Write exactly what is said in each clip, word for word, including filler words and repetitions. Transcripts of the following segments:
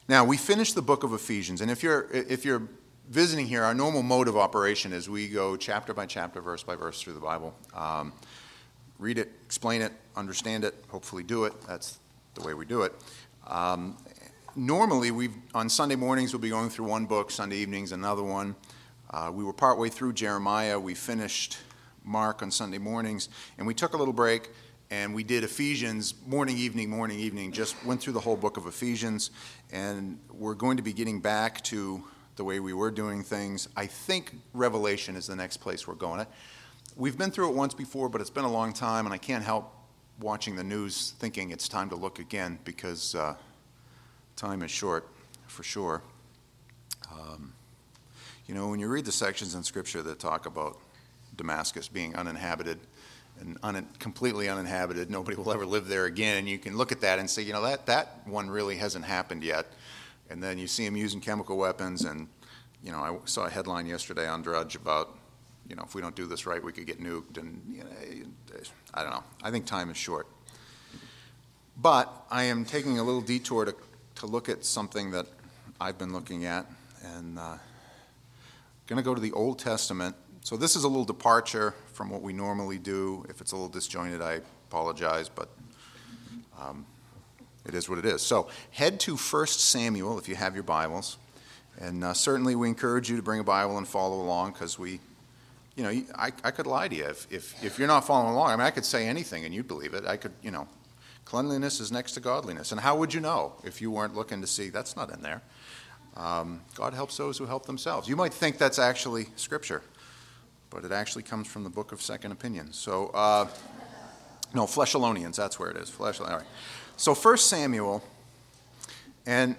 Now, we finished the book of Ephesians, and if you're if you're visiting here, our normal mode of operation is we go chapter by chapter, verse by verse through the Bible. Um, read it, explain it, understand it, hopefully do it. That's the way we do it. Um, normally, we on Sunday mornings we'll be going through one book, Sunday evenings another one. Uh, we were partway through Jeremiah. We finished Mark on Sunday mornings, and we took a little break, and we did Ephesians morning, evening, morning, evening, just went through the whole book of Ephesians, and we're going to be getting back to the way we were doing things. I think Revelation is the next place we're going. We've been through it once before, but it's been a long time, and I can't help watching the news thinking it's time to look again because uh, time is short, for sure. Um, you know, when you read the sections in Scripture that talk about Damascus being uninhabited and un- completely uninhabited, nobody will ever live there again, you can look at that and say, you know, that, that one really hasn't happened yet. And then you see them using chemical weapons, and, you know, I saw a headline yesterday on Drudge about, you know, if we don't do this right, we could get nuked, and, you know, I don't know. I think time is short. But I am taking a little detour to, to look at something that I've been looking at, and uh, going to go to the Old Testament. So this is a little departure from what we normally do. If it's a little disjointed, I apologize, but um, it is what it is. So head to First Samuel if you have your Bibles. And uh, certainly we encourage you to bring a Bible and follow along because we, you know, I, I could lie to you. If, if, if you're not following along, I mean, I could say anything and you'd believe it. I could, you know, cleanliness is next to godliness. And how would you know if you weren't looking to see? That's not in there. Um, God helps those who help themselves. You might think that's actually Scripture, but it actually comes from the book of Second Opinions. So, uh, no, Fleshalonians, that's where it is. Flesh, all right. So First Samuel, and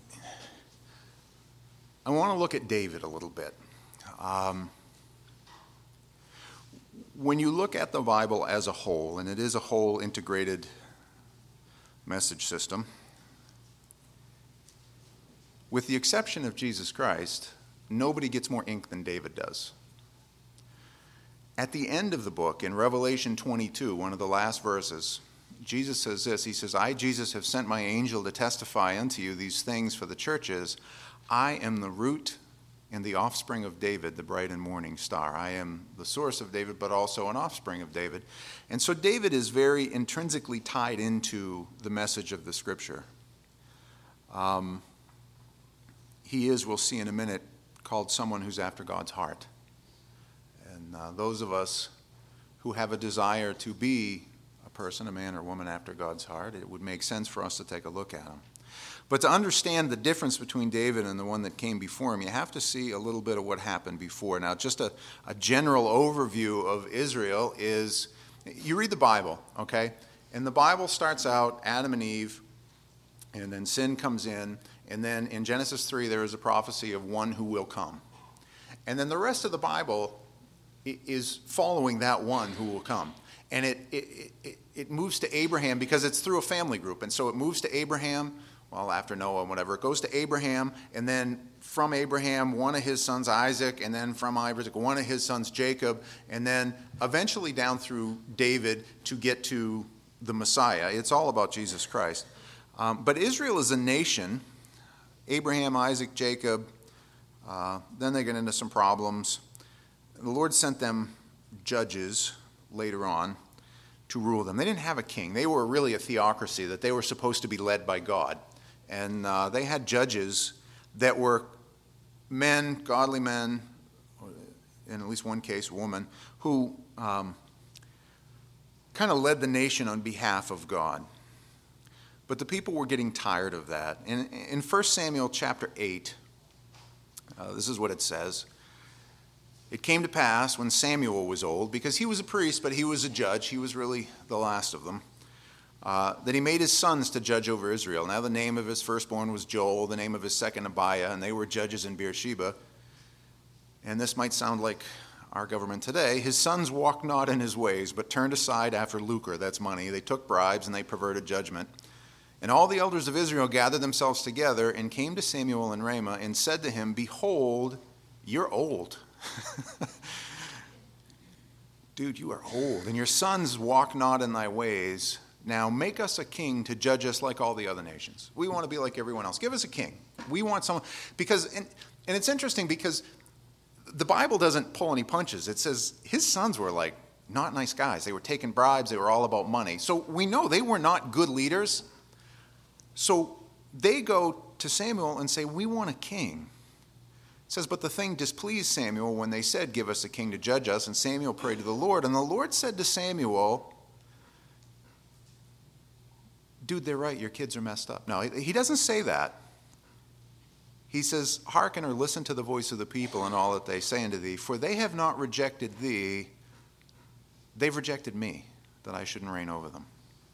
I want to look at David a little bit. Um, when you look at the Bible as a whole, and it is a whole integrated message system, with the exception of Jesus Christ, nobody gets more ink than David does. At the end of the book, in Revelation twenty-two, one of the last verses, Jesus says this. He says, I, Jesus, have sent my angel to testify unto you these things for the churches. I am the root and the offspring of David, the bright and morning star. I am the source of David, but also an offspring of David. And so David is very intrinsically tied into the message of the Scripture. Um, he is, we'll see in a minute, called someone who's after God's heart. And uh, those of us who have a desire to be a person, a man or woman after God's heart, it would make sense for us to take a look at him. But to understand the difference between David and the one that came before him, you have to see a little bit of what happened before. Now, just a, a general overview of Israel is, you read the Bible, okay? And the Bible starts out Adam and Eve, and then sin comes in, and then in Genesis three there is a prophecy of one who will come. And then the rest of the Bible is following that one who will come. And it, it, it, it moves to Abraham because it's through a family group. And so it moves to Abraham, well, after Noah and whatever. It goes to Abraham, and then from Abraham, one of his sons, Isaac, and then from Isaac, one of his sons, Jacob, and then eventually down through David to get to the Messiah. It's all about Jesus Christ. Um, but Israel is a nation, Abraham, Isaac, Jacob, uh, then they get into some problems. The Lord sent them judges later on to rule them. They didn't have a king. They were really a theocracy, that they were supposed to be led by God. And uh, they had judges that were men, godly men, in at least one case, a woman, who um, kind of led the nation on behalf of God. But the people were getting tired of that. In, in First Samuel chapter eight, uh, this is what it says. It came to pass when Samuel was old, because he was a priest, but he was a judge, he was really the last of them, uh, that he made his sons to judge over Israel. Now the name of his firstborn was Joel, the name of his second Abiah, and they were judges in Beersheba. And this might sound like our government today. His sons walked not in his ways, but turned aside after lucre, that's money. They took bribes and they perverted judgment. And all the elders of Israel gathered themselves together and came to Samuel in Ramah and said to him, Behold, you're old. Dude, you are old, and your sons walk not in thy ways. Now make us a king to judge us like all the other nations. We want to be like everyone else. Give us a king. We want someone, because, and, and it's interesting because the Bible doesn't pull any punches. It says his sons were like not nice guys. They were taking bribes. They were all about money. So we know they were not good leaders. So they go to Samuel and say, we want a king. It says, but the thing displeased Samuel when they said, give us a king to judge us. And Samuel prayed to the Lord. And the Lord said to Samuel, dude, they're right. Your kids are messed up. No, he doesn't say that. He says, hearken or listen to the voice of the people and all that they say unto thee, for they have not rejected thee. They've rejected me, that I shouldn't reign over them.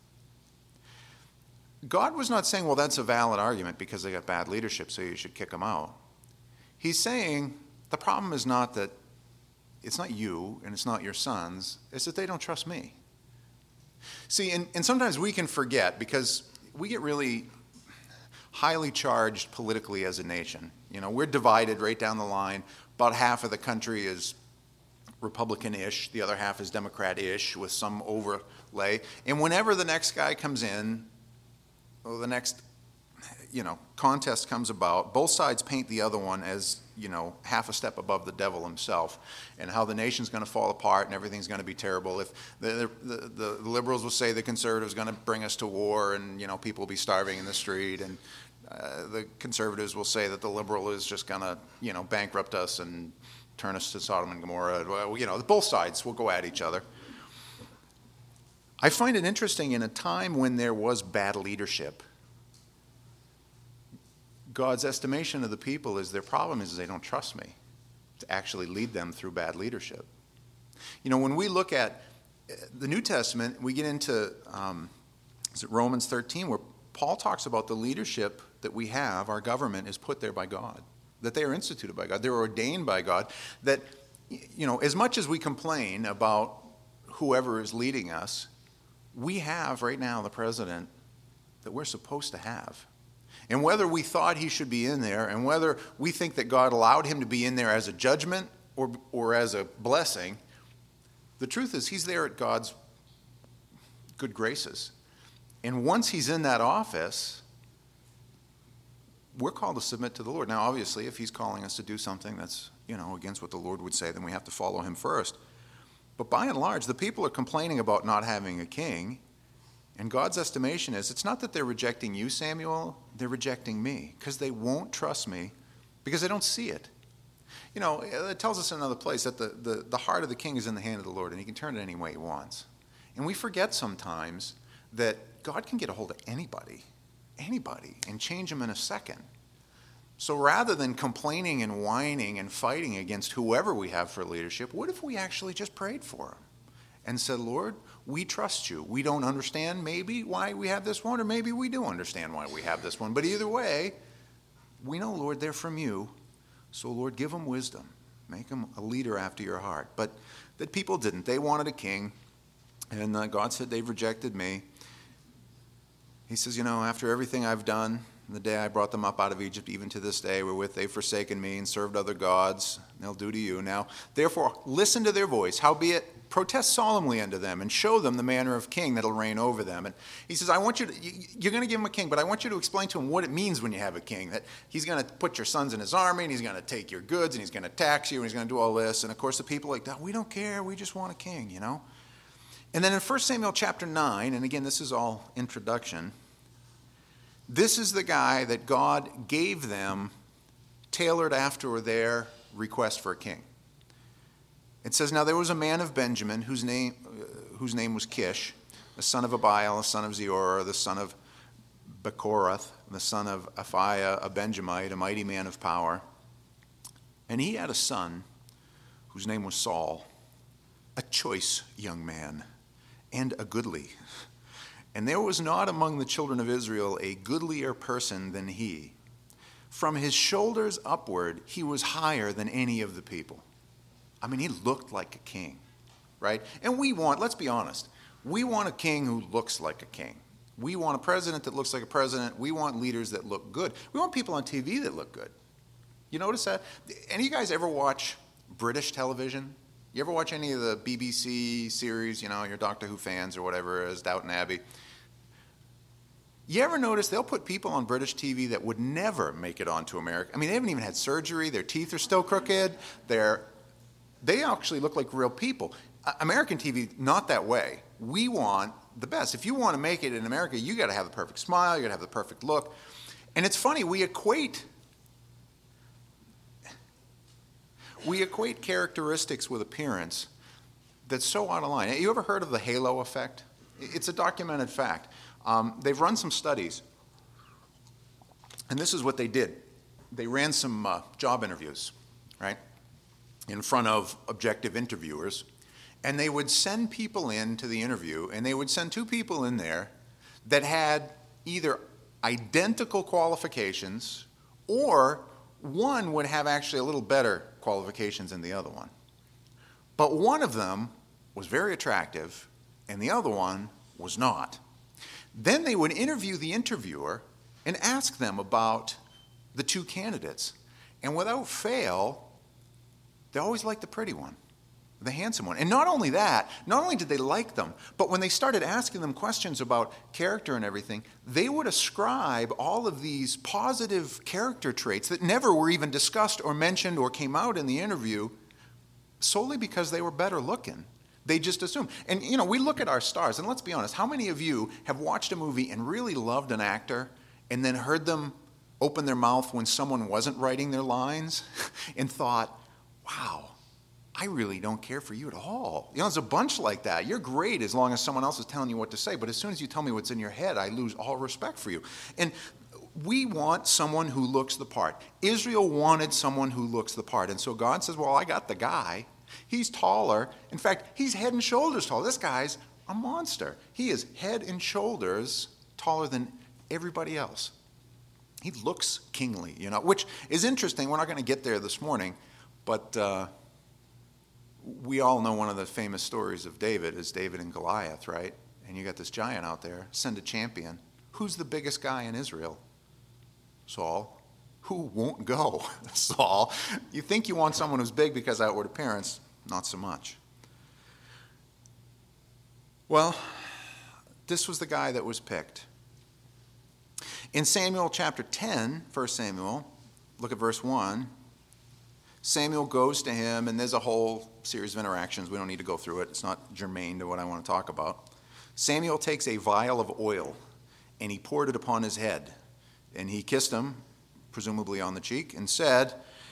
God was not saying, well, that's a valid argument because they got bad leadership, so you should kick them out. He's saying the problem is not that it's not you and it's not your sons, it's that they don't trust me. See, and, and sometimes we can forget because we get really highly charged politically as a nation. You know, we're divided right down the line. About half of the country is Republican-ish, the other half is Democrat-ish with some overlay. And whenever the next guy comes in, or the next, you know, contest comes about, both sides paint the other one as, you know, half a step above the devil himself, and how the nation's going to fall apart and everything's going to be terrible. If the, the, the, the liberals will say the conservatives are going to bring us to war, and, you know, people will be starving in the street, and uh, the conservatives will say that the liberal is just going to, you know, bankrupt us and turn us to Sodom and Gomorrah. Well, you know, both sides will go at each other. I find it interesting, in a time when there was bad leadership, God's estimation of the people is their problem is they don't trust me to actually lead them through bad leadership. You know, when we look at the New Testament, we get into um, is it Romans thirteen, where Paul talks about the leadership that we have, our government is put there by God, that they are instituted by God, they're ordained by God, that, you know, as much as we complain about whoever is leading us, we have right now the president that we're supposed to have. And whether we thought he should be in there, and whether we think that God allowed him to be in there as a judgment or, or as a blessing, the truth is he's there at God's good graces. And once he's in that office, we're called to submit to the Lord. Now, obviously, if he's calling us to do something that's, you know, against what the Lord would say, then we have to follow him first. But by and large, the people are complaining about not having a king, and God's estimation is it's not that they're rejecting you, Samuel, they're rejecting me, because they won't trust me, because they don't see it. You know, it tells us in another place that the, the, the heart of the king is in the hand of the Lord, and he can turn it any way he wants. And we forget sometimes that God can get a hold of anybody, anybody, and change them in a second. So rather than complaining and whining and fighting against whoever we have for leadership, what if we actually just prayed for them and said, Lord, we trust you. We don't understand maybe why we have this one, or maybe we do understand why we have this one. But either way, we know, Lord, they're from you. So, Lord, give them wisdom. Make them a leader after your heart. But that people didn't. They wanted a king, and uh, God said they've rejected me. He says, you know, after everything I've done, the day I brought them up out of Egypt, even to this day, wherewith they've forsaken me and served other gods, they'll do to you. Now, therefore, listen to their voice. Howbeit, protest solemnly unto them and show them the manner of king that'll reign over them. And he says, I want you to, you're going to give him a king, but I want you to explain to him what it means when you have a king, that he's going to put your sons in his army, and he's going to take your goods, and he's going to tax you, and he's going to do all this. And of course, the people are like, that, we don't care, we just want a king, you know. And then in First Samuel chapter nine, and again, this is all introduction, this is the guy that God gave them tailored after their request for a king. It says, now there was a man of Benjamin whose name, uh, whose name was Kish, the son of Abiel, the son of Zeorah, the son of Bechorath, the son of Aphiah, a Benjamite, a mighty man of power. And he had a son whose name was Saul, a choice young man and a goodly. And there was not among the children of Israel a goodlier person than he. From his shoulders upward, he was higher than any of the people. I mean, he looked like a king, right? And we want, let's be honest, we want a king who looks like a king. We want a president that looks like a president. We want leaders that look good. We want people on T V that look good. You notice that? Any of you guys ever watch British television? You ever watch any of the B B C series, you know, your Doctor Who fans or whatever, as Downton Abbey? You ever notice they'll put people on British T V that would never make it onto America? I mean, they haven't even had surgery. Their teeth are still crooked. They're, they actually look like real people. Uh, American T V, not that way. We want the best. If you want to make it in America, you got to have the perfect smile. You got to have the perfect look. And it's funny, we equate we equate characteristics with appearance that's so out of line. You ever heard of the halo effect? It's a documented fact. Um, they've run some studies, and this is what they did. They ran some uh, job interviews, right, in front of objective interviewers, and they would send people in to the interview, and they would send two people in there that had either identical qualifications, or one would have actually a little better qualifications than the other one. But one of them was very attractive, and the other one was not. Then they would interview the interviewer and ask them about the two candidates. And without fail, they always liked the pretty one, the handsome one. And not only that, not only did they like them, but when they started asking them questions about character and everything, they would ascribe all of these positive character traits that never were even discussed or mentioned or came out in the interview solely because they were better looking. They just assume. And, you know, we look at our stars, and let's be honest, how many of you have watched a movie and really loved an actor and then heard them open their mouth when someone wasn't writing their lines and thought, wow, I really don't care for you at all. You know, there's a bunch like that. You're great as long as someone else is telling you what to say, but as soon as you tell me what's in your head, I lose all respect for you. And we want someone who looks the part. Israel wanted someone who looks the part. And so God says, well, I got the guy. He's taller. In fact, he's head and shoulders taller. This guy's a monster. He is head and shoulders taller than everybody else. He looks kingly, you know, which is interesting. We're not going to get there this morning, but uh, we all know one of the famous stories of David is David and Goliath, right? And you got this giant out there, send a champion. Who's the biggest guy in Israel? Saul. Who won't go? Saul. You think you want someone who's big because of outward appearance, not so much. Well, this was the guy that was picked. In Samuel chapter ten, First Samuel, look at verse one. Samuel goes to him, and there's a whole series of interactions. We don't need to go through it. It's not germane to what I want to talk about. Samuel takes a vial of oil, and he poured it upon his head. And he kissed him, presumably on the cheek, and said,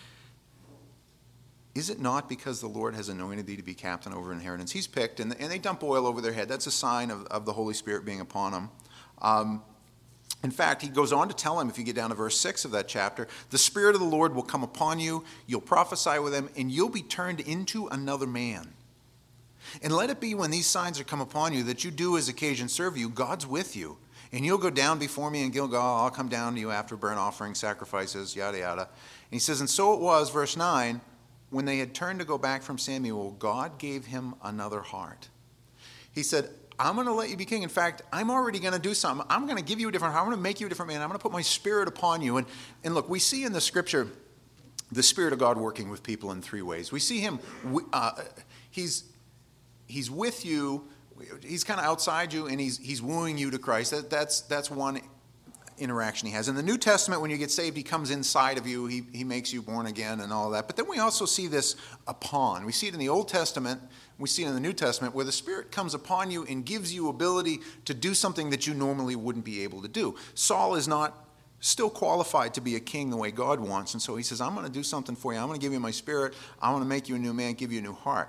is it not because the Lord has anointed thee to be captain over inheritance? He's picked, and, and they dump oil over their head. That's a sign of, of the Holy Spirit being upon him. Um, in fact, he goes on to tell him, if you get down to verse six of that chapter, the Spirit of the Lord will come upon you, you'll prophesy with him, and you'll be turned into another man. And let it be when these signs are come upon you that you do as occasion serve you, God's with you. And you'll go down before me in Gilgal. I'll come down to you after burnt offerings, sacrifices, yada, yada. And he says, and so it was, verse nine, when they had turned to go back from Samuel, God gave him another heart. He said, I'm going to let you be king. In fact, I'm already going to do something. I'm going to give you a different heart. I'm going to make you a different man. I'm going to put my Spirit upon you. And, and look, we see in the Scripture the Spirit of God working with people in three ways. We see him, uh, he's, he's with you. He's kind of outside you, and he's he's wooing you to Christ. That, that's that's one interaction he has. In the New Testament, when you get saved, he comes inside of you. He he makes you born again and all that. But then we also see this upon. We see it in the Old Testament. We see it in the New Testament, where the Spirit comes upon you and gives you ability to do something that you normally wouldn't be able to do. Saul is not still qualified to be a king the way God wants, and so he says, I'm going to do something for you. I'm going to give you my Spirit. I'm going to make you a new man, give you a new heart.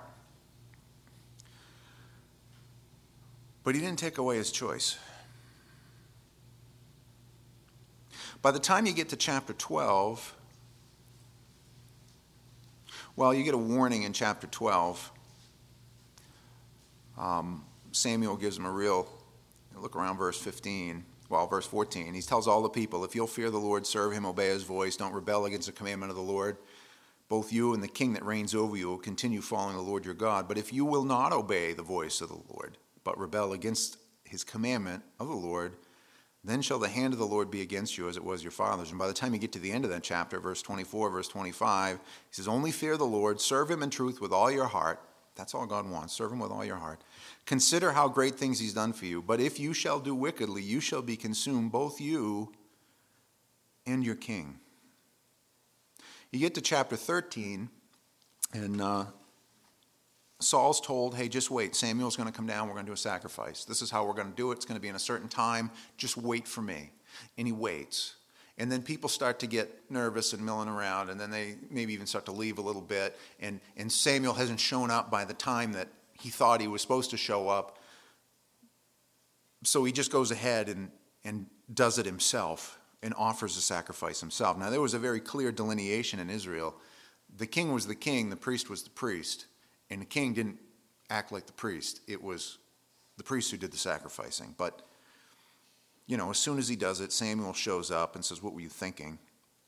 But he didn't take away his choice. By the time you get to chapter twelve, well, you get a warning in chapter twelve. Um, Samuel gives him a real, look around verse fifteen, well, verse fourteen. He tells all the people, if you'll fear the Lord, serve him, obey his voice, don't rebel against the commandment of the Lord, both you and the king that reigns over you will continue following the Lord your God. But if you will not obey the voice of the Lord, but rebel against his commandment of the Lord, then shall the hand of the Lord be against you as it was your fathers. And by the time you get to the end of that chapter, verse twenty-four, verse twenty-five, he says, only fear the Lord, serve him in truth with all your heart, That's all God wants. Serve him with all your heart. Consider how great things he's done for you. But if you shall do wickedly, you shall be consumed, both you and your king. You get to chapter thirteen, and uh, Saul's told, hey, just wait. Samuel's going to come down. We're going to do a sacrifice. This is how we're going to do it. It's going to be in a certain time. Just wait for me. And he waits. And then people start to get nervous and milling around, and then they maybe even start to leave a little bit. And, and Samuel hasn't shown up by the time that he thought he was supposed to show up. So he just goes ahead and, and does it himself and offers a sacrifice himself. Now, there was a very clear delineation in Israel. The king was the king, the priest was the priest, and the king didn't act like the priest. It was the priest who did the sacrificing. But you know, as soon as he does it, Samuel shows up and says, what were you thinking?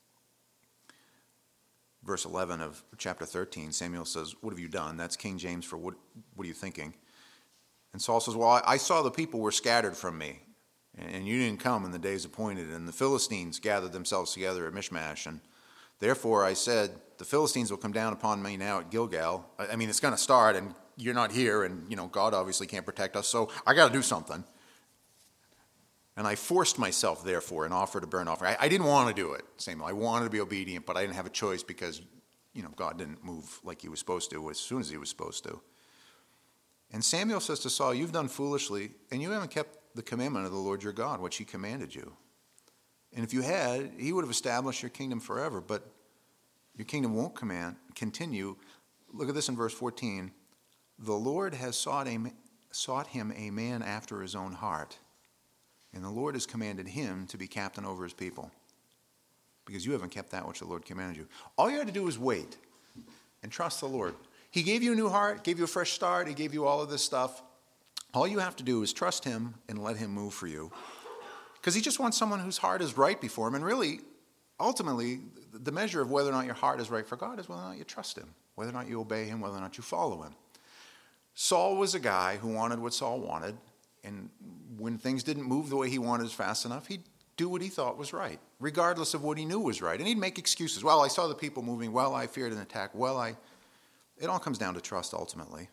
Verse eleven of chapter thirteen, Samuel says, what have you done? That's King James for what, what are you thinking? And Saul says, well, I, I saw the people were scattered from me, and you didn't come in the days appointed, and the Philistines gathered themselves together at Michmash, and therefore I said, the Philistines will come down upon me now at Gilgal. I, I mean, it's going to start, and you're not here, and, you know, God obviously can't protect us, so I got to do something. And I forced myself, therefore, and offered a burnt offering. I, I didn't want to do it, Samuel. I wanted to be obedient, but I didn't have a choice because, you know, God didn't move like he was supposed to as soon as he was supposed to. And Samuel says to Saul, you've done foolishly, and you haven't kept the commandment of the Lord your God, which he commanded you. And if you had, he would have established your kingdom forever, but your kingdom won't command, continue. Look at this in verse fourteen. The Lord has sought, a, sought him a man after his own heart, and the Lord has commanded him to be captain over his people, because you haven't kept that which the Lord commanded you. All you had to do was wait and trust the Lord. He gave you a new heart, gave you a fresh start, he gave you all of this stuff. All you have to do is trust him and let him move for you, because he just wants someone whose heart is right before him. And really, ultimately, the measure of whether or not your heart is right for God is whether or not you trust him, whether or not you obey him, whether or not you follow him. Saul was a guy who wanted what Saul wanted, and when things didn't move the way he wanted fast enough, he'd do what he thought was right, regardless of what he knew was right. And he'd make excuses. Well, I saw the people moving. Well, I feared an attack. Well, I... It all comes down to trust, ultimately.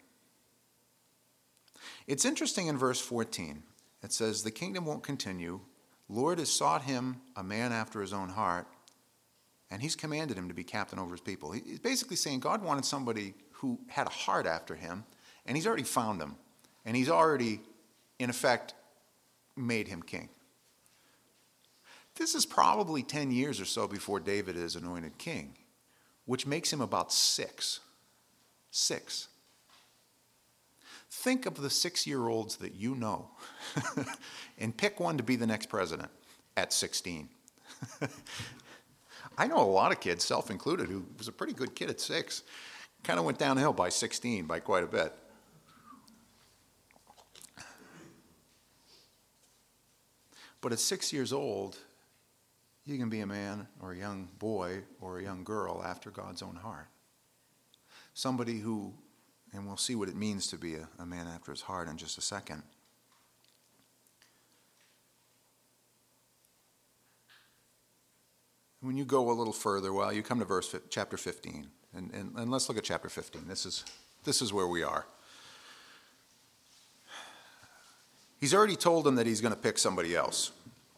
It's interesting in verse fourteen. It says, the kingdom won't continue. Lord has sought him a man after his own heart, and he's commanded him to be captain over his people. He's basically saying God wanted somebody who had a heart after him, and he's already found him. And he's already, in effect, made him king. This is probably ten years or so before David is anointed king, which makes him about six. Six. Think of the six-year-olds that you know and pick one to be the next president at sixteen. I know a lot of kids, self-included, who was a pretty good kid at six. Kind of went downhill by sixteen by quite a bit. But at six years old, you can be a man or a young boy or a young girl after God's own heart. Somebody who, and we'll see what it means to be a, a man after his heart in just a second. When you go a little further, well, you come to verse chapter fifteen, and, and, and let's look at chapter fifteen. This is this is where we are. He's already told him that he's going to pick somebody else,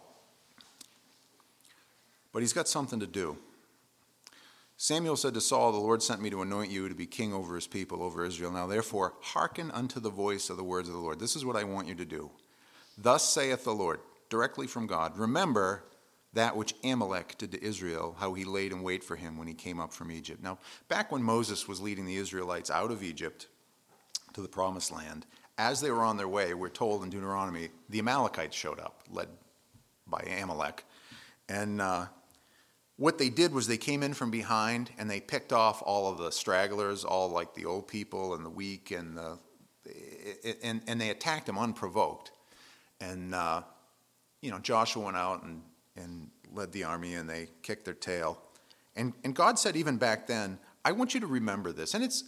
but he's got something to do. Samuel said to Saul, the Lord sent me to anoint you to be king over his people, over Israel. Now therefore, hearken unto the voice of the words of the Lord. This is what I want you to do. Thus saith the Lord, directly from God, remember that which Amalek did to Israel, how he laid in wait for him when he came up from Egypt. Now, back when Moses was leading the Israelites out of Egypt to the promised land, as they were on their way, we're told in Deuteronomy, the Amalekites showed up, led by Amalek. And uh, what they did was they came in from behind and they picked off all of the stragglers, all like the old people and the weak, and the, and, and they attacked them unprovoked. And, uh, you know, Joshua went out and, and led the army, and they kicked their tail. And, and God said even back then, I want you to remember this. And it's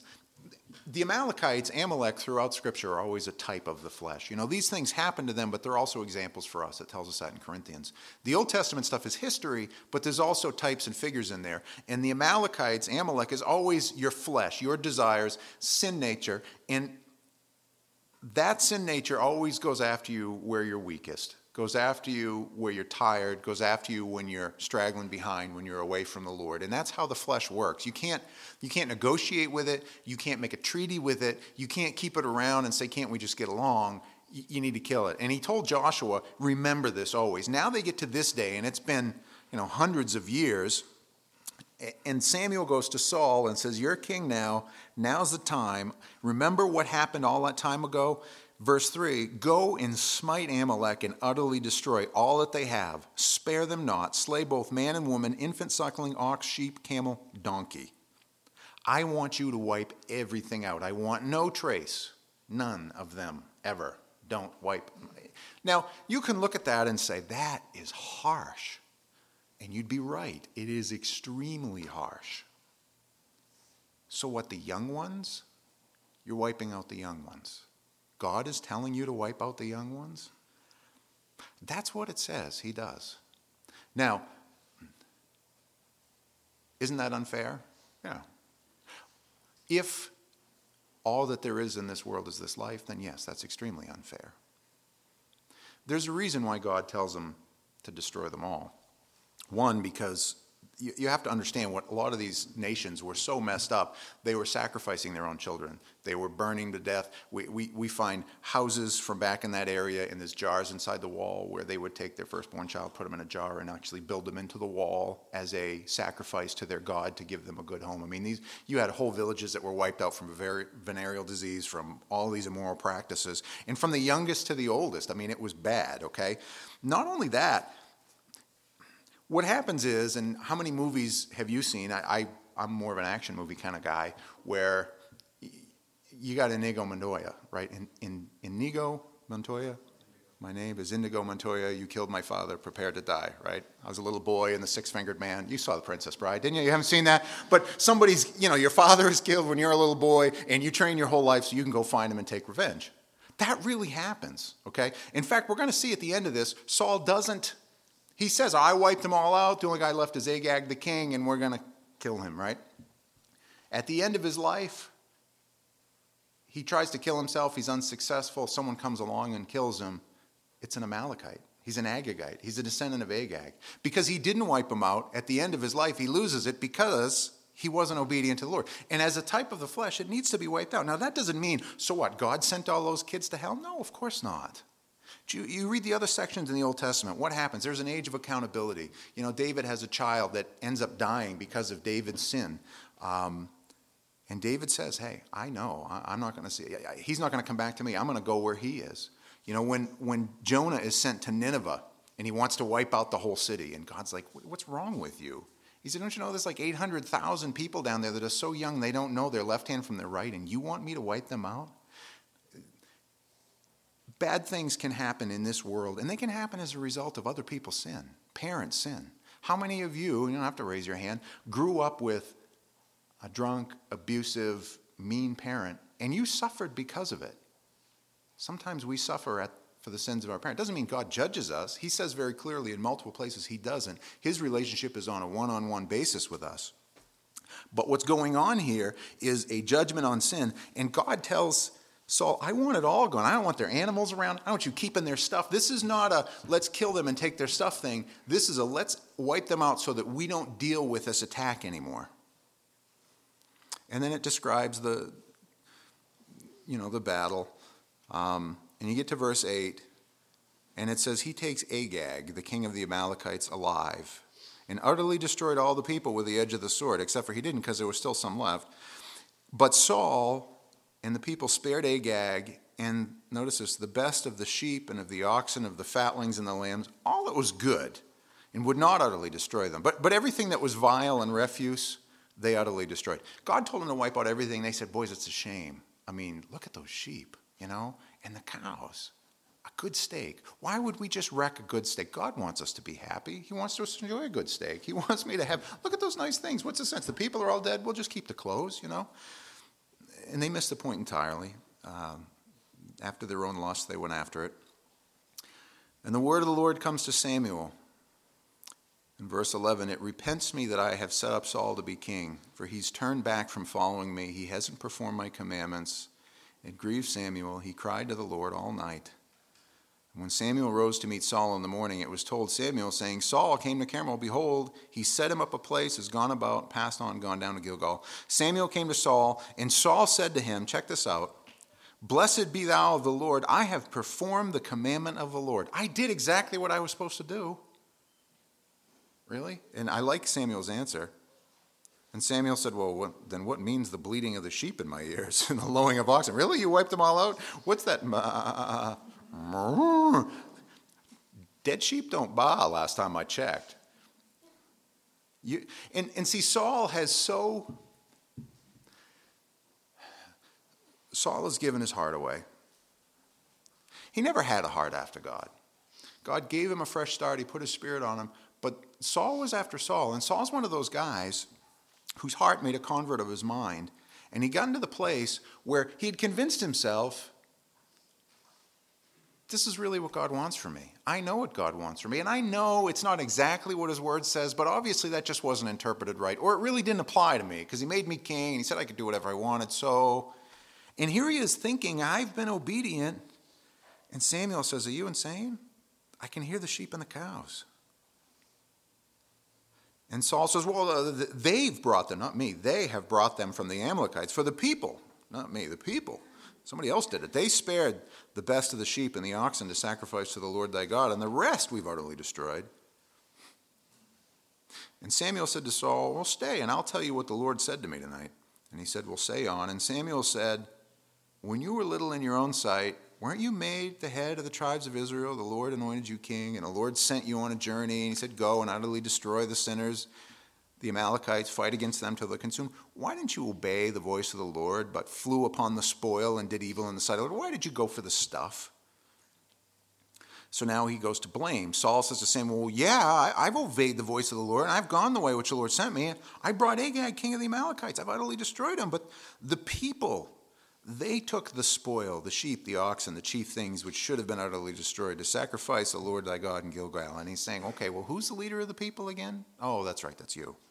the Amalekites, Amalek, throughout Scripture are always a type of the flesh. You know, these things happen to them, but they're also examples for us. It tells us that in Corinthians. The Old Testament stuff is history, but there's also types and figures in there. And the Amalekites, Amalek, is always your flesh, your desires, sin nature. And that sin nature always goes after you where you're weakest. Goes after you where you're tired, goes after you when you're straggling behind, when you're away from the Lord. And that's how the flesh works. You can't, you can't negotiate with it. You can't make a treaty with it. You can't keep it around and say, can't we just get along? You, you need to kill it. And he told Joshua, remember this always. Now they get to this day, and it's been, you know, hundreds of years. And Samuel goes to Saul and says, you're king now. Now's the time. Remember what happened all that time ago? Verse three, go and smite Amalek and utterly destroy all that they have. Spare them not. Slay both man and woman, infant, suckling, ox, sheep, camel, donkey. I want you to wipe everything out. I want no trace. None of them ever. Don't wipe. Now, you can look at that and say, that is harsh. And you'd be right. It is extremely harsh. So what, the young ones? You're wiping out the young ones. God is telling you to wipe out the young ones? That's what it says he does. Now, isn't that unfair? Yeah. If all that there is in this world is this life, then yes, that's extremely unfair. There's a reason why God tells them to destroy them all. One, because you, you have to understand what a lot of these nations were so messed up. They were sacrificing their own children. They were burning to death. We, we, we find houses from back in that area, and there's jars inside the wall where they would take their firstborn child, put them in a jar, and actually build them into the wall as a sacrifice to their God to give them a good home. I mean, these you had whole villages that were wiped out from a venereal disease, from all these immoral practices, and from the youngest to the oldest. I mean, it was bad, okay? Not only that, what happens is, and how many movies have you seen? I, I, I'm more of an action movie kind of guy, where you got Inigo Montoya, right? In, in, Inigo Montoya? My name is Inigo Montoya. You killed my father, prepare to die, right? I was a little boy in The Six-Fingered Man. You saw The Princess Bride, didn't you? You haven't seen that? But somebody's, you know, your father is killed when you're a little boy, and you train your whole life so you can go find him and take revenge. That really happens, okay? In fact, we're going to see at the end of this, Saul doesn't. He says, I wiped them all out. The only guy left is Agag the king, and we're going to kill him, right? At the end of his life, he tries to kill himself. He's unsuccessful. Someone comes along and kills him. It's an Amalekite. He's an Agagite. He's a descendant of Agag. Because he didn't wipe him out, at the end of his life, he loses it because he wasn't obedient to the Lord. And as a type of the flesh, it needs to be wiped out. Now, that doesn't mean, so what, God sent all those kids to hell? No, of course not. You, you read the other sections in the Old Testament. What happens? There's an age of accountability. You know, David has a child that ends up dying because of David's sin. Um, and David says, hey, I know. I, I'm not going to see. He's not going to come back to me. I'm going to go where he is. You know, when, when Jonah is sent to Nineveh and he wants to wipe out the whole city, and God's like, what's wrong with you? He said, don't you know there's like eight hundred thousand people down there that are so young they don't know their left hand from their right, and you want me to wipe them out? Bad things can happen in this world, and they can happen as a result of other people's sin, parents' sin. How many of you, you don't have to raise your hand, grew up with a drunk, abusive, mean parent, and you suffered because of it? Sometimes we suffer at, for the sins of our parent. It doesn't mean God judges us. He says very clearly in multiple places he doesn't. His relationship is on a one-on-one basis with us. But what's going on here is a judgment on sin, and God tells Saul, I want it all gone. I don't want their animals around. I don't want you keeping their stuff. This is not a let's kill them and take their stuff thing. This is a let's wipe them out so that we don't deal with this attack anymore. And then it describes the, you know, the battle. Um, and you get to verse eight, and it says, he takes Agag, the king of the Amalekites, alive, and utterly destroyed all the people with the edge of the sword, except for he didn't because there was still some left. But Saul and the people spared Agag, and notice this, the best of the sheep and of the oxen, of the fatlings and the lambs, all that was good, and would not utterly destroy them. But, but everything that was vile and refuse, they utterly destroyed. God told them to wipe out everything. They said, boys, it's a shame. I mean, look at those sheep, you know, and the cows. A good steak. Why would we just wreck a good steak? God wants us to be happy. He wants us to enjoy a good steak. He wants me to have, look at those nice things. What's the sense? The people are all dead. We'll just keep the clothes, you know. and they missed the point entirely. Um, after their own lust, they went after it. And the word of the Lord comes to Samuel. In verse eleven, it repents me that I have set up Saul to be king, for he's turned back from following me. He hasn't performed my commandments. It grieved Samuel. He cried to the Lord all night. And when Samuel rose to meet Saul in the morning, it was told Samuel, saying, Saul came to Carmel. Behold, he set him up a place, has gone about, passed on, gone down to Gilgal. Samuel came to Saul, and Saul said to him, check this out, Blessed be thou of the Lord. I have performed the commandment of the Lord. I did exactly what I was supposed to do. Really? And I like Samuel's answer. And Samuel said, well, what, then what means the bleating of the sheep in my ears and the lowing of oxen? Really? You wiped them all out? What's that? Dead sheep don't baa last time I checked. You, and, and see, Saul has so... Saul has given his heart away. He never had a heart after God. God gave him a fresh start. He put his spirit on him. But Saul was after Saul. And Saul's one of those guys whose heart made a convert of his mind. And he got into the place where he had convinced himself, this is really what God wants from me. I know what God wants from me. And I know it's not exactly what his word says, but obviously that just wasn't interpreted right. Or it really didn't apply to me because he made me king. And he said I could do whatever I wanted. So, and here he is thinking, I've been obedient. And Samuel says, are you insane? I can hear the sheep and the cows. And Saul says, well, uh, they've brought them, not me. They have brought them from the Amalekites for the people, not me, the people. Somebody else did it. They spared the best of the sheep and the oxen to sacrifice to the Lord thy God, and the rest we've utterly destroyed. And Samuel said to Saul, well, stay, and I'll tell you what the Lord said to me tonight. And he said, well, say on. And Samuel said, when you were little in your own sight, weren't you made the head of the tribes of Israel? The Lord anointed you king, and the Lord sent you on a journey, and he said, go and utterly destroy the sinners, the Amalekites, fight against them till they're consumed. Why didn't you obey the voice of the Lord, but flew upon the spoil and did evil in the sight of the Lord? Why did you go for the stuff? So now he goes to blame. Saul says to Samuel, well, yeah, I, I've obeyed the voice of the Lord, and I've gone the way which the Lord sent me. I brought Agag, king of the Amalekites. I've utterly destroyed him. But the people, they took the spoil, the sheep, the oxen, the chief things which should have been utterly destroyed to sacrifice the Lord thy God in Gilgal. And he's saying, okay, well, who's the leader of the people again? Oh, that's right, that's you.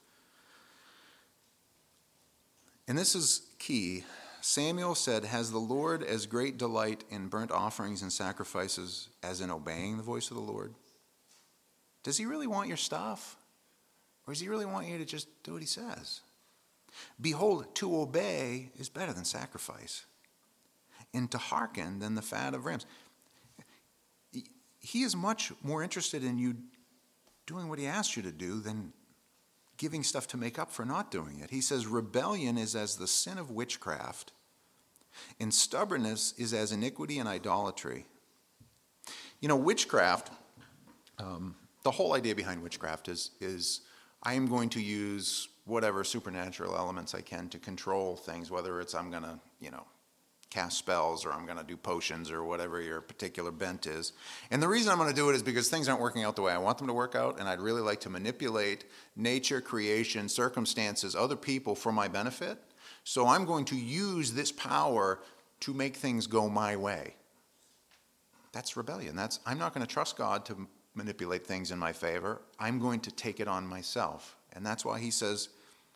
And this is key. Samuel said, has the Lord as great delight in burnt offerings and sacrifices as in obeying the voice of the Lord? Does he really want your stuff? Or does he really want you to just do what he says? Behold, to obey is better than sacrifice, and to hearken than the fat of rams. He is much more interested in you doing what he asks you to do than giving stuff to make up for not doing it. He says, rebellion is as the sin of witchcraft, and stubbornness is as iniquity and idolatry. You know, witchcraft, um, the whole idea behind witchcraft is, is I am going to use whatever supernatural elements I can to control things, whether it's I'm going to, you know, cast spells or I'm going to do potions or whatever your particular bent is. And the reason I'm going to do it is because things aren't working out the way I want them to work out, and I'd really like to manipulate nature, creation, circumstances, other people for my benefit. So I'm going to use this power to make things go my way. That's rebellion. That's I'm not going to trust God to manipulate things in my favor. I'm going to take it on myself. And that's why he says,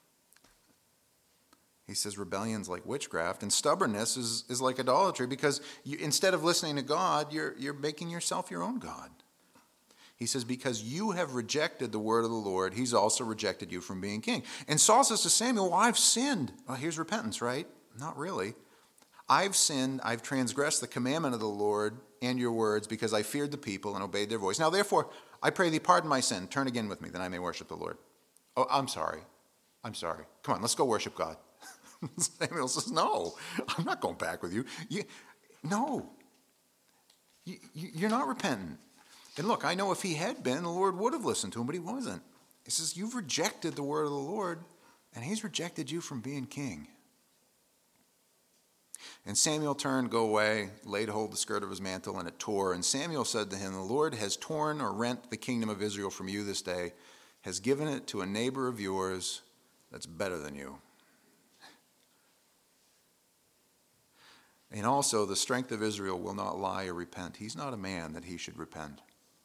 He says rebellion's like witchcraft, and stubbornness is, is like idolatry, because you, instead of listening to God, you're, you're making yourself your own God. He says, because you have rejected the word of the Lord, he's also rejected you from being king. And Saul says to Samuel, well, I've sinned. Well, here's repentance, right? Not really. I've sinned, I've transgressed the commandment of the Lord and your words because I feared the people and obeyed their voice. Now, therefore, I pray thee, pardon my sin. Turn again with me, that I may worship the Lord. Oh, I'm sorry. I'm sorry. Come on, let's go worship God. Samuel says, no, I'm not going back with you. you no, you, you, you're not repentant. And look, I know if he had been, the Lord would have listened to him, but he wasn't. He says, you've rejected the word of the Lord, and he's rejected you from being king. And Samuel turned, go away, laid hold of the skirt of his mantle, and it tore. And Samuel said to him, the Lord has torn or rent the kingdom of Israel from you this day, has given it to a neighbor of yours that's better than you. And also, the strength of Israel will not lie or repent. He's not a man that he should repent.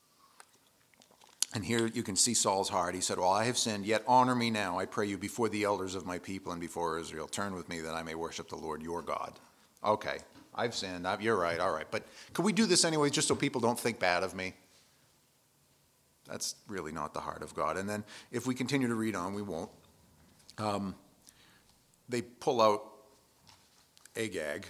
And here you can see Saul's heart. He said, well, I have sinned, yet honor me now, I pray you, before the elders of my people and before Israel. Turn with me that I may worship the Lord your God. Okay, I've sinned. I've, you're right, all right. But could we do this anyway just so people don't think bad of me? That's really not the heart of God. And then if we continue to read on, we won't. Um, they pull out Agag.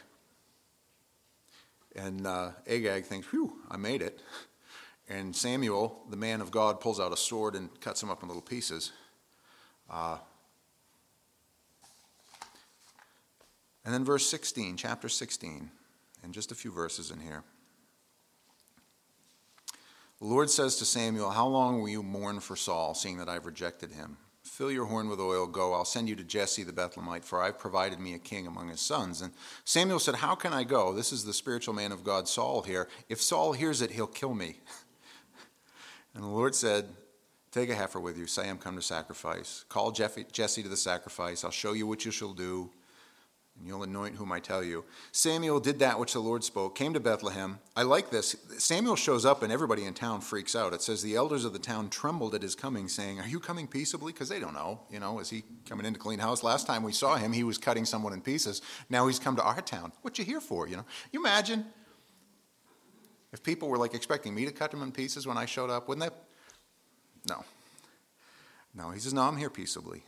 And uh, Agag thinks, whew, I made it. And Samuel, the man of God, pulls out a sword and cuts him up in little pieces. Uh, and then verse sixteen, chapter sixteen, and just a few verses in here. The Lord says to Samuel, how long will you mourn for Saul, seeing that I've rejected him? Fill your horn with oil, go, I'll send you to Jesse the Bethlehemite, for I've provided me a king among his sons. And Samuel said, how can I go? This is the spiritual man of God, Saul, here. If Saul hears it, he'll kill me. And the Lord said, take a heifer with you, say I'm come to sacrifice. Call Jesse to the sacrifice, I'll show you what you shall do, and you'll anoint whom I tell you. Samuel did that which the Lord spoke, came to Bethlehem. I like this. Samuel shows up and everybody in town freaks out. It says the elders of the town trembled at his coming, saying, are you coming peaceably? Because they don't know, you know, is he coming in to clean house? Last time we saw him, he was cutting someone in pieces. Now he's come to our town. What you here for, you know? You imagine if people were like expecting me to cut them in pieces when I showed up, wouldn't that? No. No, he says, no, I'm here peaceably.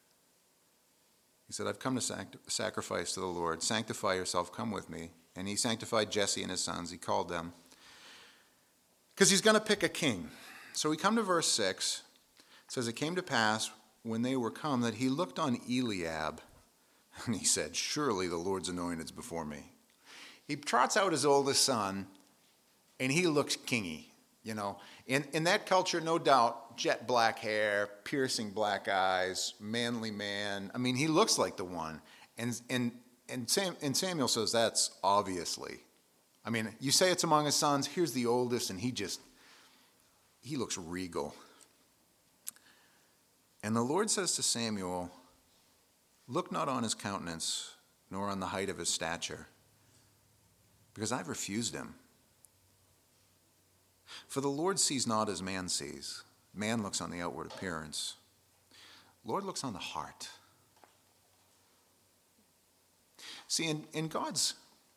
He said, I've come to sact- sacrifice to the Lord. Sanctify yourself, come with me. And he sanctified Jesse and his sons. He called them. Because he's going to pick a king. So we come to verse six. It says, it came to pass when they were come that he looked on Eliab. And he said, surely the Lord's anointed is before me. He trots out his oldest son. And he looks kingy, you know. In in that culture, no doubt, jet black hair, piercing black eyes, manly man. I mean, he looks like the one. And and and, Sam, and Samuel says that's obviously. I mean, you say it's among his sons. Here's the oldest, and he just, he looks regal. And the Lord says to Samuel, look not on his countenance, nor on the height of his stature, because I've refused him. For the Lord sees not as man sees. Man looks on the outward appearance. Lord looks on the heart. See, in, in God's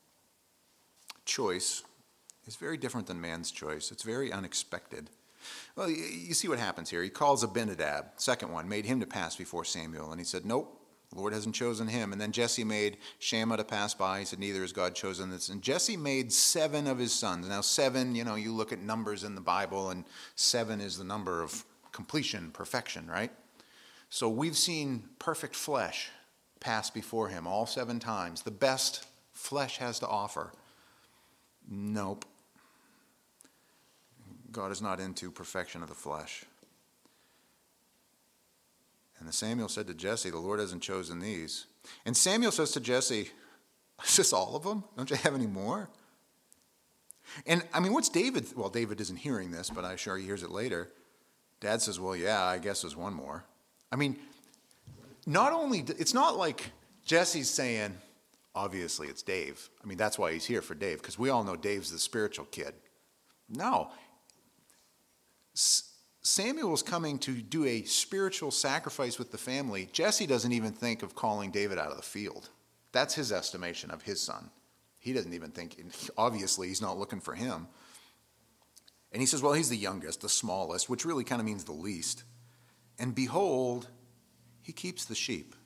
choice is very different than man's choice. It's very unexpected. Well, you, you see what happens here. He calls Abinadab, second one, made him to pass before Samuel. And he said, nope. The Lord hasn't chosen him. And then Jesse made Shammah to pass by. He said, neither has God chosen this. And Jesse made seven of his sons. Now, seven, you know, you look at numbers in the Bible, and seven is the number of completion, perfection, right? So we've seen perfect flesh pass before him all seven times. The best flesh has to offer. Nope. God is not into perfection of the flesh. And Samuel said to Jesse, the Lord hasn't chosen these. And Samuel says to Jesse, is this all of them? Don't you have any more? And I mean, what's David? Well, David isn't hearing this, but I'm sure he hears it later. Dad says, well, yeah, I guess there's one more. I mean, not only, it's not like Jesse's saying, obviously it's Dave. I mean, that's why he's here for Dave, because we all know Dave's the spiritual kid. No. Samuel's coming to do a spiritual sacrifice with the family. Jesse doesn't even think of calling David out of the field. That's his estimation of his son. He doesn't even think, obviously he's not looking for him. And he says, well, he's the youngest, the smallest, which really kind of means the least. And behold, he keeps the sheep.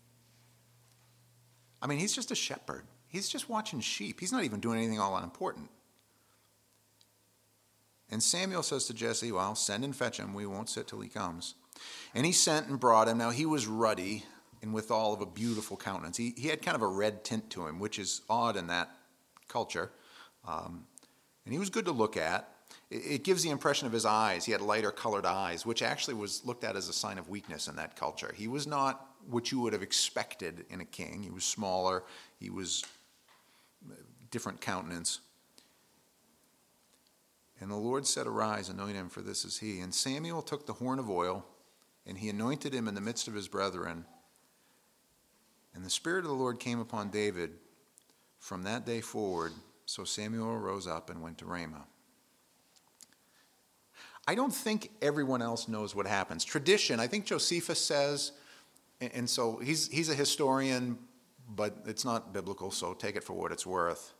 I mean, he's just a shepherd. He's just watching sheep. He's not even doing anything all unimportant. And Samuel says to Jesse, well, send and fetch him. We won't sit till he comes. And he sent and brought him. Now, he was ruddy and withal of a beautiful countenance. He, he had kind of a red tint to him, which is odd in that culture. Um, and he was good to look at. It, it gives the impression of his eyes. He had lighter colored eyes, which actually was looked at as a sign of weakness in that culture. He was not what you would have expected in a king. He was smaller. He was different countenance. And the Lord said, arise, anoint him, for this is he. And Samuel took the horn of oil, and he anointed him in the midst of his brethren. And the Spirit of the Lord came upon David, From that day forward, so Samuel rose up and went to Ramah. I don't think everyone else knows what happens. Tradition, I think Josephus says, and so he's he's a historian, but it's not biblical, so take it for what it's worth.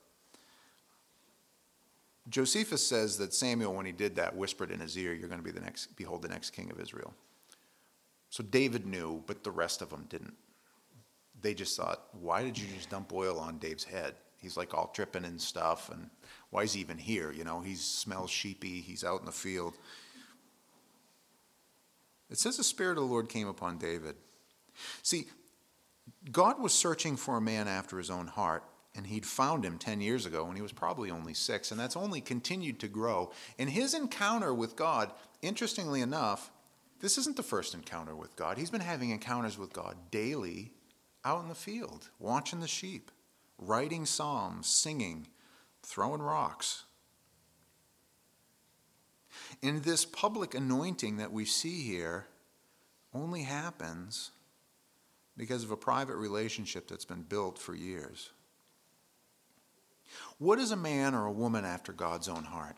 Josephus says that Samuel, when he did that, whispered in his ear, "You're going to be the next, behold, the next king of Israel." So David knew, but the rest of them didn't. They just thought, why did you just dump oil on Dave's head? He's like all tripping and stuff, and why is he even here? You know, he smells sheepy, he's out in the field. It says the Spirit of the Lord came upon David. See, God was searching for a man after his own heart, and he'd found him ten years ago when he was probably only six, and that's only continued to grow. And his encounter with God, interestingly enough, this isn't the first encounter with God. He's been having encounters with God daily out in the field, watching the sheep, writing psalms, singing, throwing rocks. And this public anointing that we see here only happens because of a private relationship that's been built for years. What is a man or a woman after God's own heart?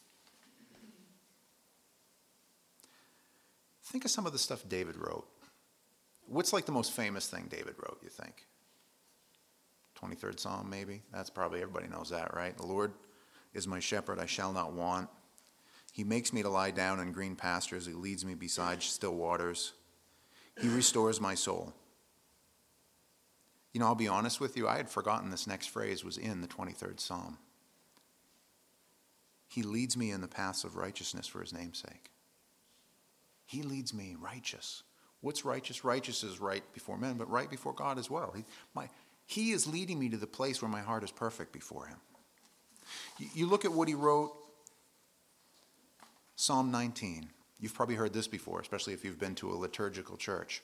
Think of some of the stuff David wrote. What's like the most famous thing David wrote, you think? twenty-third Psalm, maybe? That's probably, everybody knows that, right? The Lord is my shepherd, I shall not want. He makes me to lie down in green pastures. He leads me beside still waters. He restores my soul. You know, I'll be honest with you, I had forgotten this next phrase was in the twenty-third Psalm. He leads me in the paths of righteousness for his name's sake. He leads me righteous. What's righteous? Righteous is right before men, but right before God as well. He, my, he is leading me to the place where my heart is perfect before him. You, you look at what he wrote, Psalm nineteen. You've probably heard this before, especially if you've been to a liturgical church.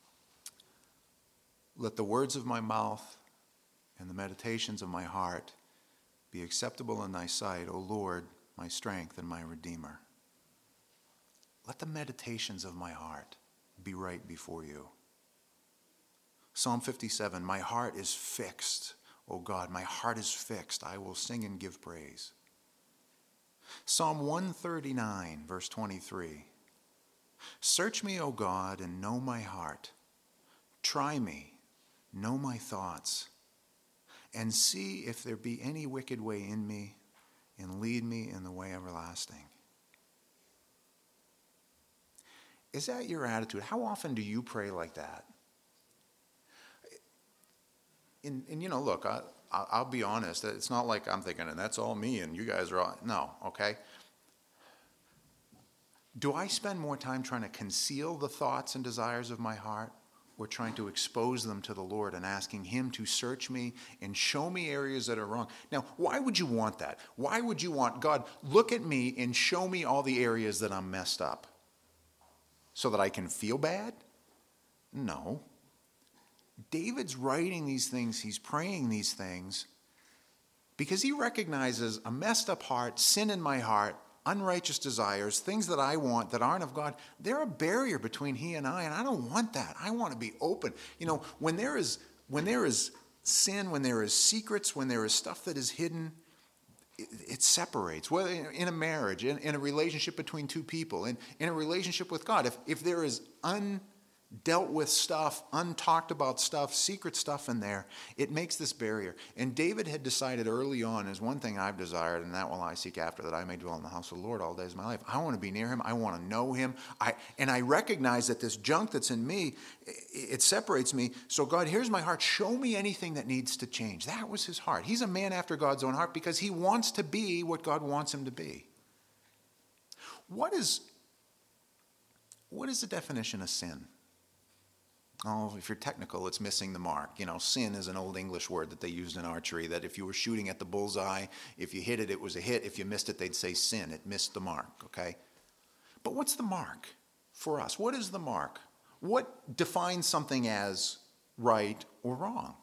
Let the words of my mouth and the meditations of my heart be acceptable in thy sight, O Lord, my strength and my Redeemer. Let the meditations of my heart be right before you. Psalm fifty-seven, my heart is fixed, O God, my heart is fixed. I will sing and give praise. Psalm one thirty-nine, verse twenty-three. Search me, O God, and know my heart. Try me, know my thoughts, and see if there be any wicked way in me, and lead me in the way everlasting. Is that your attitude? How often do you pray like that? And, and you know, look, I, I'll be honest. It's not like I'm thinking, and that's all me, and you guys are all... No, okay? Do I spend more time trying to conceal the thoughts and desires of my heart, or trying to expose them to the Lord and asking him to search me and show me areas that are wrong? Now, why would you want that? Why would you want, God, look at me and show me all the areas that I'm messed up so that I can feel bad? No. David's writing these things, he's praying these things because he recognizes a messed up heart, sin in my heart, unrighteous desires, things that I want that aren't of God. They're a barrier between he and I, and I don't want that. I want to be open. You know, when there is when there is sin, when there is secrets, when there is stuff that is hidden, it, it separates. Whether in a marriage, in, in a relationship between two people, in, in a relationship with God, if if there is un dealt with stuff, untalked about stuff, secret stuff in there, it makes this barrier. And David had decided early on, is one thing I've desired, and that will I seek after, that I may dwell in the house of the Lord all days of my life. I want to be near him. I want to know him. I and I recognize that this junk that's in me, it, it separates me. So God, here's my heart. Show me anything that needs to change. That was his heart. He's a man after God's own heart because he wants to be what God wants him to be. What is, what is the definition of sin? Oh, if you're technical, it's missing the mark. You know, sin is an old English word that they used in archery, that if you were shooting at the bullseye, if you hit it, it was a hit. If you missed it, they'd say sin. It missed the mark, okay? But what's the mark for us? What is the mark? What defines something as right or wrong?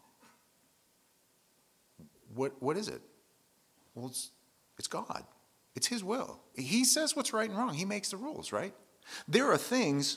What What is it? Well, it's, it's God. It's his will. He says what's right and wrong. He makes the rules, right? There are things...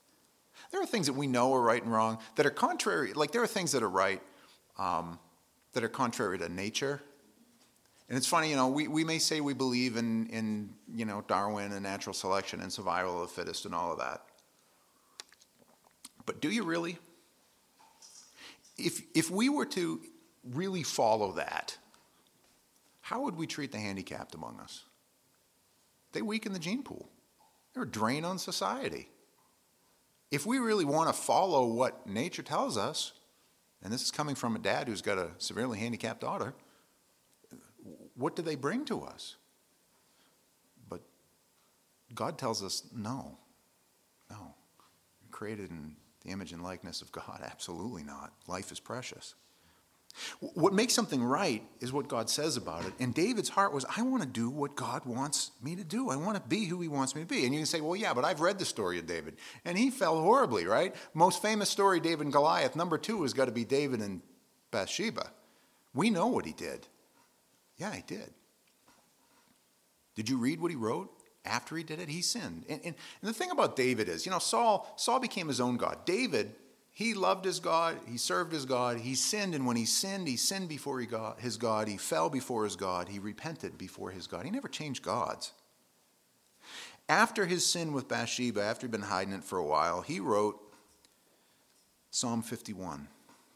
There are things that we know are right and wrong that are contrary. Like there are things that are right. Um, that are contrary to nature. And it's funny, you know, we, we may say we believe in, in, you know, Darwin and natural selection and survival of the fittest and all of that. But do you really? If, if we were to really follow that, how would we treat the handicapped among us? They weaken the gene pool. They're a drain on society. If we really want to follow what nature tells us, and this is coming from a dad who's got a severely handicapped daughter, what do they bring to us? But God tells us, no, no. You're created in the image and likeness of God. Absolutely not. Life is precious. What makes something right is what God says about it. And David's heart was, I want to do what God wants me to do. I want to be who he wants me to be. And you can say, well, yeah, but I've read the story of David. And he fell horribly, right? Most famous story, David and Goliath. Number two has got to be David and Bathsheba. We know what he did. Yeah, he did. Did you read what he wrote after he did it? He sinned. And, and, and the thing about David is, you know, Saul, Saul became his own God. David, he loved his God. He served his God. He sinned. And when he sinned, he sinned before he got his God. He fell before his God. He repented before his God. He never changed gods. After his sin with Bathsheba, after he'd been hiding it for a while, he wrote Psalm fifty-one.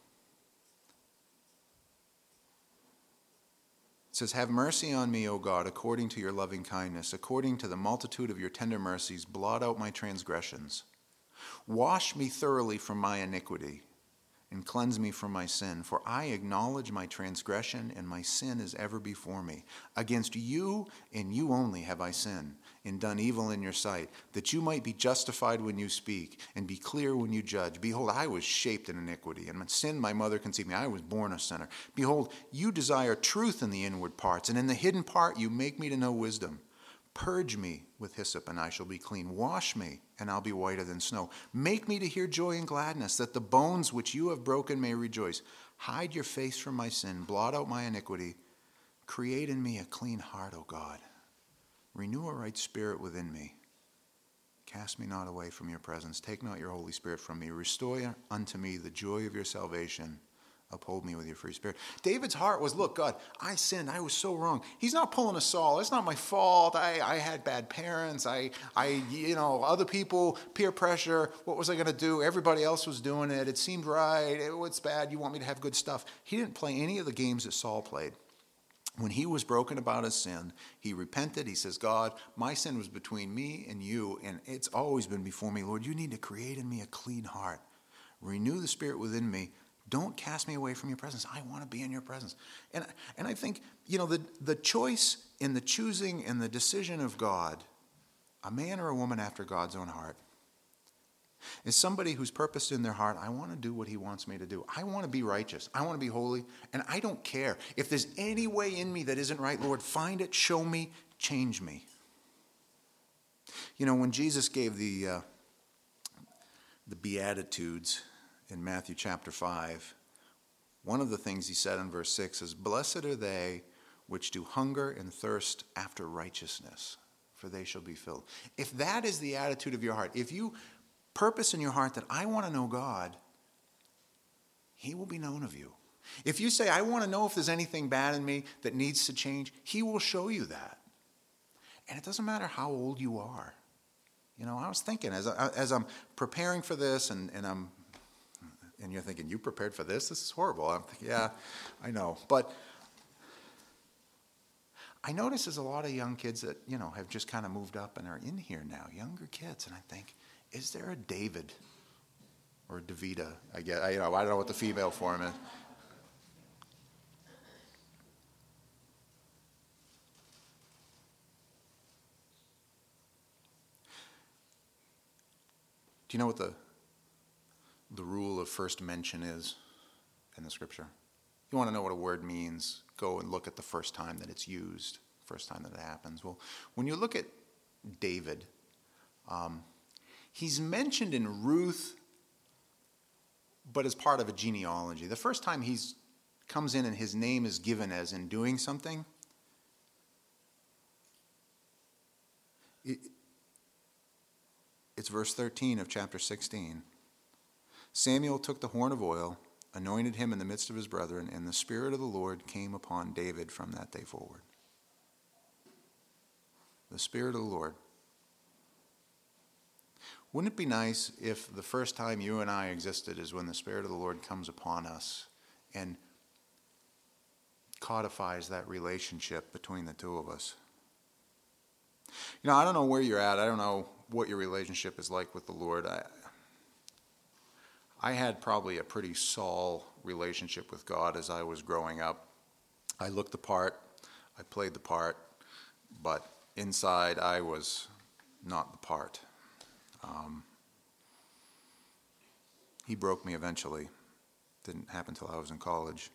It says, have mercy on me, O God, according to your loving kindness, according to the multitude of your tender mercies, blot out my transgressions. Wash me thoroughly from my iniquity and cleanse me from my sin, for I acknowledge my transgression and my sin is ever before me. Against you and you only have I sinned and done evil in your sight, that you might be justified when you speak and be clear when you judge. Behold, I was shaped in iniquity, and in sin my mother conceived me. I was born a sinner. Behold, you desire truth in the inward parts, and in the hidden part you make me to know wisdom. Purge me with hyssop, and I shall be clean. Wash me, and I'll be whiter than snow. Make me to hear joy and gladness, that the bones which you have broken may rejoice. Hide your face from my sin. Blot out my iniquity. Create in me a clean heart, O God. Renew a right spirit within me. Cast me not away from your presence. Take not your Holy Spirit from me. Restore unto me the joy of your salvation. Uphold me with your free spirit. David's heart was, look, God, I sinned. I was so wrong. He's not pulling a Saul. It's not my fault. I, I had bad parents. I, I, you know, other people, peer pressure. What was I going to do? Everybody else was doing it. It seemed right. It was bad. You want me to have good stuff. He didn't play any of the games that Saul played. When he was broken about his sin, he repented. He says, God, my sin was between me and you, and it's always been before me. Lord, you need to create in me a clean heart. Renew the spirit within me. Don't cast me away from your presence. I want to be in your presence. And, and I think, you know, the, the choice in the choosing and the decision of God, a man or a woman after God's own heart, is somebody who's purposed in their heart, I want to do what he wants me to do. I want to be righteous. I want to be holy. And I don't care. If there's any way in me that isn't right, Lord, find it, show me, change me. You know, when Jesus gave the, uh, the Beatitudes in Matthew chapter five, one of the things he said in verse six is, blessed are they which do hunger and thirst after righteousness, for they shall be filled. If that is the attitude of your heart, if you purpose in your heart that I want to know God, he will be known of you. If you say, I want to know if there's anything bad in me that needs to change, he will show you that. And it doesn't matter how old you are. You know, I was thinking as, I, as I'm preparing for this and, and I'm and you're thinking, you prepared for this? This is horrible. I'm thinking, yeah, I know. But I notice there's a lot of young kids that, you know, have just kind of moved up and are in here now, younger kids. And I think, is there a David or a Davida? I get, I, you know, I don't know what the female form is. Do you know what the the rule of first mention is in the scripture? You want to know what a word means, go and look at the first time that it's used, first time that it happens. Well, when you look at David, um, he's mentioned in Ruth, but as part of a genealogy. The first time he's comes in and his name is given as in doing something, it, it's verse thirteen of chapter sixteen. Samuel took the horn of oil anointed him in the midst of his brethren, and the Spirit of the Lord came upon David from that day forward. The Spirit of the Lord. Wouldn't it be nice if the first time you and I existed is when the Spirit of the Lord comes upon us and codifies that relationship between the two of us? You know, I don't know where you're at. I don't know what your relationship is like with the Lord. I, I had probably a pretty Saul relationship with God as I was growing up. I looked the part, I played the part, but inside I was not the part. Um, he broke me eventually. Didn't happen until I was in college.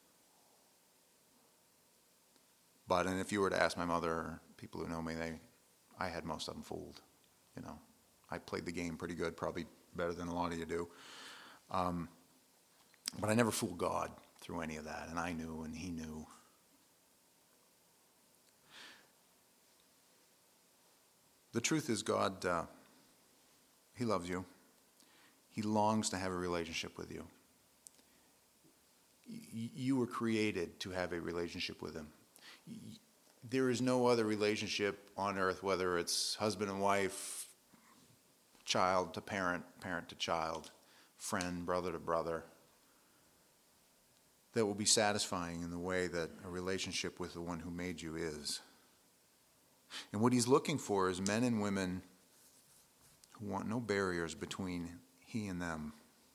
But, and if you were to ask my mother or people who know me, they, I had most of them fooled. You know, I played the game pretty good, probably better than a lot of you do. Um, but I never fooled God through any of that, and I knew, and he knew. The truth is, God, uh, he loves you. He longs to have a relationship with you. Y- you were created to have a relationship with him. Y- there is no other relationship on earth, whether it's husband and wife, child to parent, parent to child, friend, brother to brother, that will be satisfying in the way that a relationship with the one who made you is. And what he's looking for is men and women who want no barriers between he and them.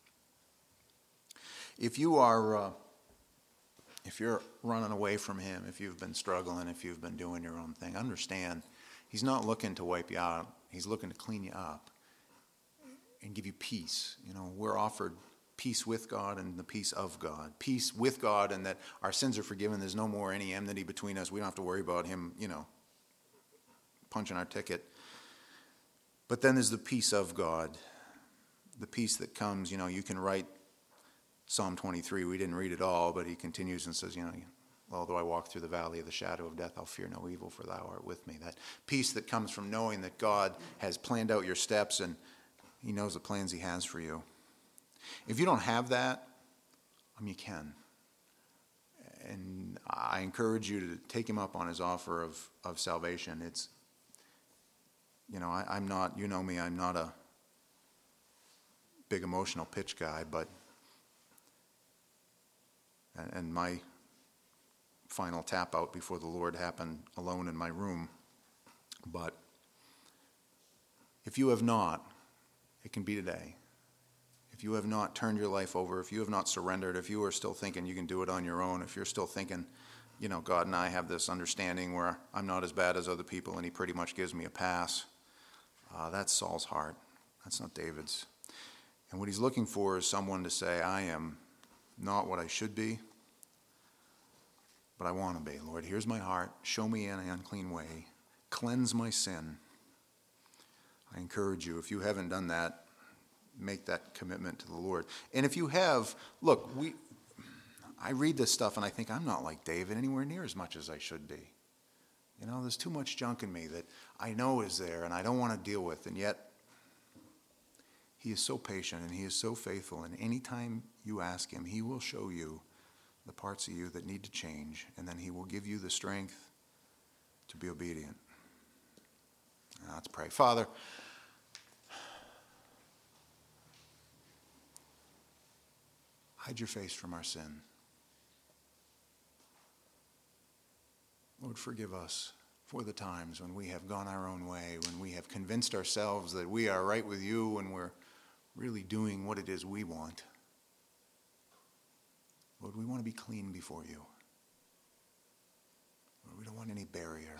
If you are, uh, if you're running away from him, if you've been struggling, if you've been doing your own thing, understand he's not looking to wipe you out. He's looking to clean you up and give you peace. You know, we're offered peace with God and the peace of God. Peace with God, and that our sins are forgiven. There's no more any enmity between us. We don't have to worry about him, you know, punching our ticket. But then there's the peace of God, the peace that comes. You know, you can write Psalm twenty-three. We didn't read it all, but he continues and says, you know, although I walk through the valley of the shadow of death, I'll fear no evil, for thou art with me. That peace that comes from knowing that God has planned out your steps and he knows the plans he has for you. If you don't have that, I mean, you can. And I encourage you to take him up on his offer of, of salvation. It's, you know, I, I'm not, you know me, I'm not a big emotional pitch guy, but, and my final tap out before the Lord happened alone in my room. But if you have not, it can be today. If you have not turned your life over, if you have not surrendered, if you are still thinking you can do it on your own, if you're still thinking, you know, God and I have this understanding where I'm not as bad as other people and he pretty much gives me a pass, uh, that's Saul's heart. That's not David's. And what he's looking for is someone to say, I am not what I should be, but I want to be. Lord, here's my heart. Show me an unclean way. Cleanse my sin. I encourage you, if you haven't done that, make that commitment to the Lord. And if you have, look, we, I read this stuff and I think I'm not like David anywhere near as much as I should be. You know, there's too much junk in me that I know is there and I don't want to deal with. And yet, he is so patient and he is so faithful. And anytime you ask him, he will show you the parts of you that need to change. And then he will give you the strength to be obedient. Now, let's pray. Father, hide your face from our sin. Lord, forgive us for the times when we have gone our own way, when we have convinced ourselves that we are right with you and we're really doing what it is we want. Lord, we want to be clean before you. Lord, we don't want any barrier.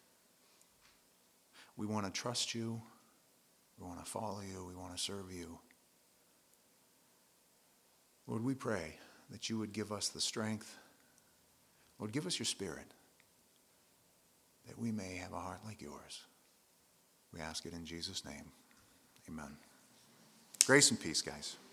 We want to trust you. We want to follow you. We want to serve you. Lord, we pray that you would give us the strength. Lord, give us your Spirit, that we may have a heart like yours. We ask it in Jesus' name. Amen. Grace and peace, guys.